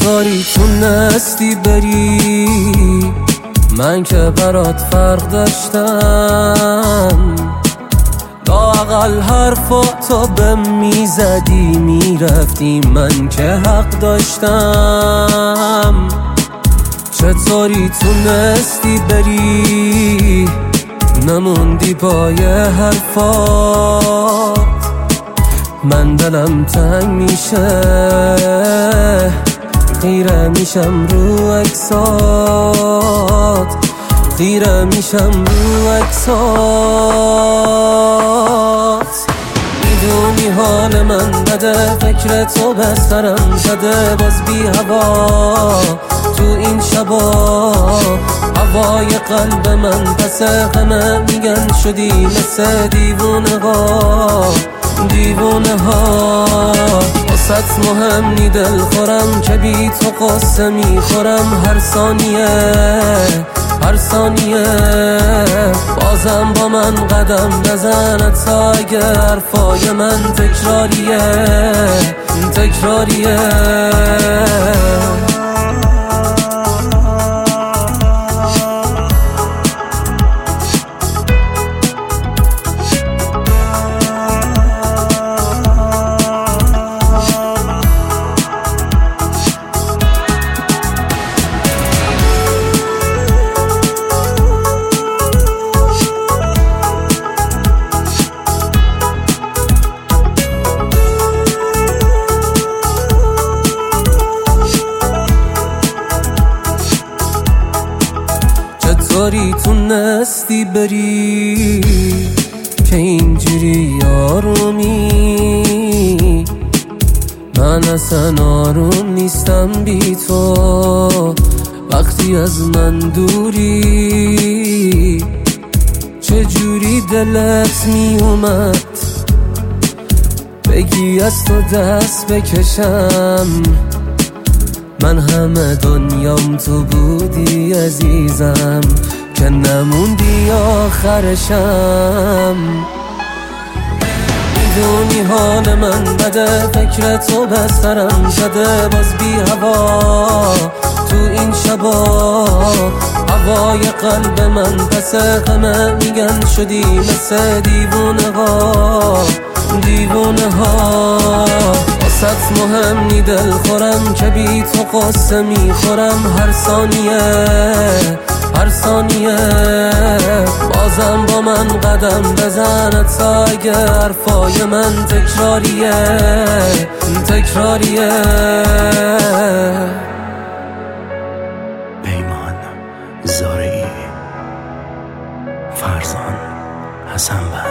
چطوری تونستی بری؟ من که برات فرق داشتم، لااقل حرفاتو بهم میزدی میرفتی، من که حق داشتم. چطوری تونستی بری؟ نموندی پای حرفات، من دلم تنگ میشه، خیره میشم رو عکسات، خیره میشم رو عکسات. میدونی حال من بده، فکر تو به سرم زده، باز بی هوا تو این شبا، هوای قلب من پس همه میگن شدی مثل دیوونه ها، دیوونه ها. واسط مهم نی دل خورم که بی تو قصه میخورم، هر ثانیه هر ثانیه. بازم با من قدم بزن تا اگه حرفای من تکراریه، تکراریه. چطوری تونستی بری که اینجوری آرومی؟ من اصلا آروم نیستم بی تو، وقتی از من دوری. چجوری دلت می اومد بگی از تو دست بکشم؟ من همه دنیام تو بودی عزیزم، که نموندی آخرشم. میدونی حال من بده، فکر تو به سرم زده، باز بی هوا تو این شبا، هوای قلب من پس همه میگن شدی مثل دیوونه ها، دیوونه ها. واسط مهم نی دل خورم که بی تو قصه میخورم، هر ثانیه هر ثانیه. بازم با من قدم بزن تا اگه حرفای من تکراریه، تکراریه. پیمان زارعی، فرزان حسن